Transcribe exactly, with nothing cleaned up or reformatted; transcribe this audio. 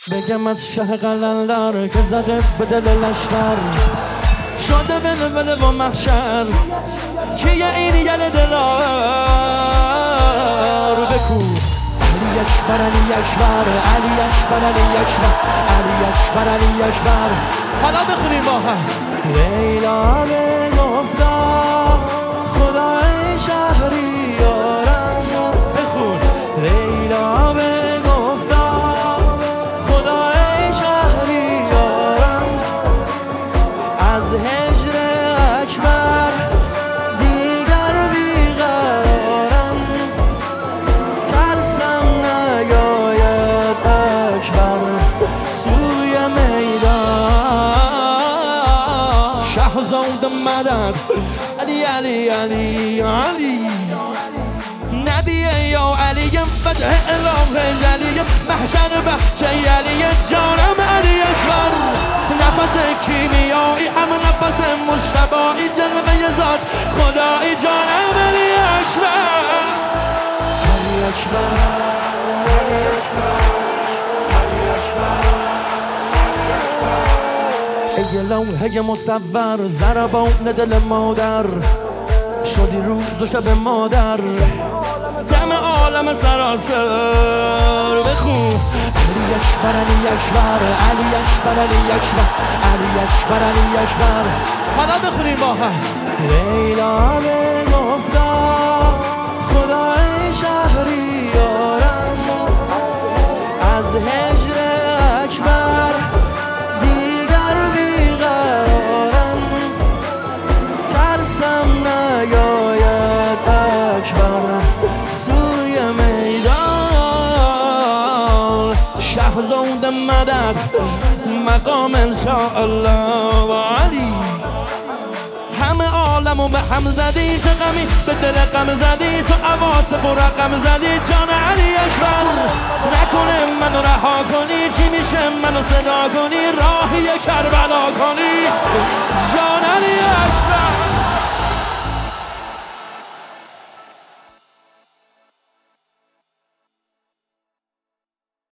بگم از شه قلندر که زده به دل لشکر شده بلبله و محشر کیه این یل دلار بکو علی اکبر علی اکبر علی اکبر علی اکبر علی اکبر علی اکبر حالا بخونیم با هم لیلا بگفتا خدای شهریارم بخون لیلا بگفتا خدای شهریارم از هجر اکبر دیگر بیقرارم ترسم نیاید اکبر سوی میدان شهزاد مدد علی علی علی علی نبی یا علی وجه اله جلی محشر بحچه علی جانم علی اکبر نفس کیمیایی هم نفس مشتبایی جلوه ذات خدایی جانم علی اکبر علی اکبر علی اکبر علی اکبر ای لوحه مصور ضربان دل مادر شدی روز و شب مادر دم عالم سراسر بخون علی اکبر علی اکبر علی اکبر علی اکبر علی اکبر علی اکبر حالا بخونیم با هم لیلا بگفتا خدای شهریارم از هجر اکبر دیگر بیقرارم ترسم نیاید اکبر سوی میدان شهزاد مدد مقام انشاءالله و علی همه عالمو به هم زدی چه غمی به دل غم زدی تو عواطف و رقم زدی جان علی اکبر نکنه منو رها کنی چی میشه منو صدا کنی راهی کربلا کنی جان علی اکبر